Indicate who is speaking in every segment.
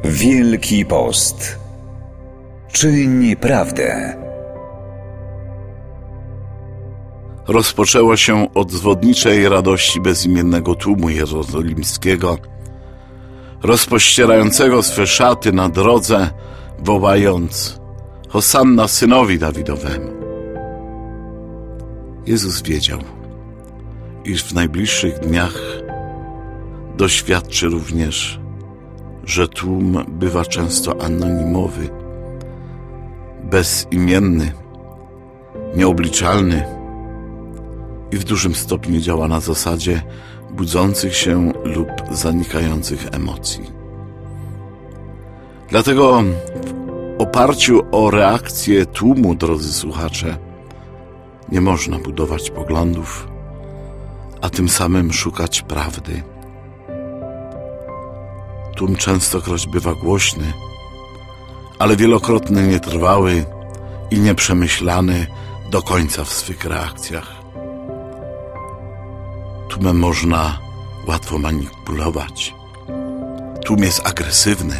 Speaker 1: Wielki Post. Czyń prawdę.
Speaker 2: Rozpoczęło się od zwodniczej radości bezimiennego tłumu jerozolimskiego, rozpościerającego swe szaty na drodze, wołając: Hosanna synowi Dawidowemu. Jezus wiedział, iż w najbliższych dniach doświadczy również, że tłum bywa często anonimowy, bezimienny, nieobliczalny i w dużym stopniu działa na zasadzie budzących się lub zanikających emocji. Dlatego w oparciu o reakcję tłumu, drodzy słuchacze, nie można budować poglądów, a tym samym szukać prawdy. Tłum częstokroć bywa głośny, ale wielokrotnie nietrwały i nieprzemyślany do końca w swych reakcjach. Tłumem można łatwo manipulować. Tłum jest agresywny.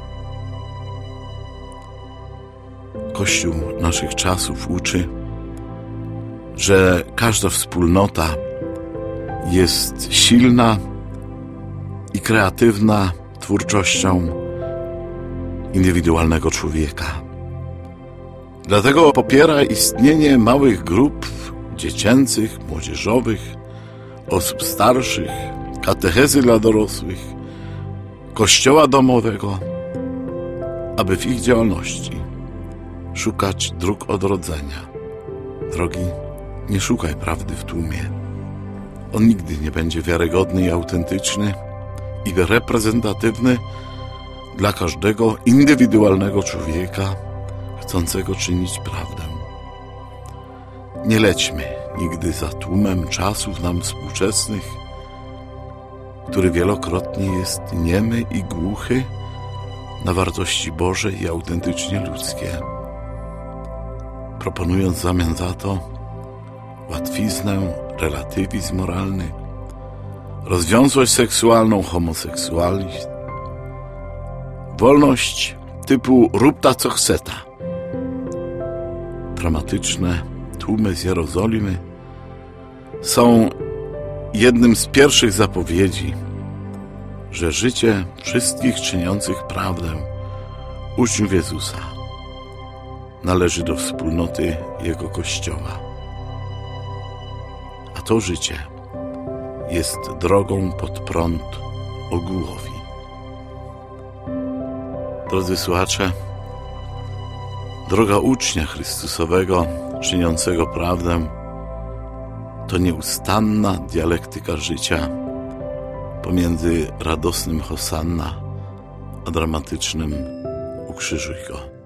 Speaker 2: Kościół naszych czasów uczy, że każda wspólnota jest silna i kreatywna twórczością indywidualnego człowieka. Dlatego popiera istnienie małych grup dziecięcych, młodzieżowych, osób starszych, katechezy dla dorosłych, kościoła domowego, aby w ich działalności szukać dróg odrodzenia. Drogi, nie szukaj prawdy w tłumie. On nigdy nie będzie wiarygodny i autentyczny i reprezentatywny dla każdego indywidualnego człowieka chcącego czynić prawdę. Nie lećmy nigdy za tłumem czasów nam współczesnych, który wielokrotnie jest niemy i głuchy na wartości Boże i autentycznie ludzkie, proponując w zamian za to łatwiznę, relatywizm moralny, rozwiązłość seksualną, homoseksualizm, wolność typu rób ta co chce ta. Dramatyczne tłumy z Jerozolimy są jednym z pierwszych zapowiedzi, że życie wszystkich czyniących prawdę uczniów Jezusa należy do wspólnoty Jego Kościoła. A to życie jest drogą pod prąd ogółowi. Drodzy słuchacze, droga ucznia Chrystusowego, czyniącego prawdę, to nieustanna dialektyka życia pomiędzy radosnym Hosanna a dramatycznym ukrzyżuj go.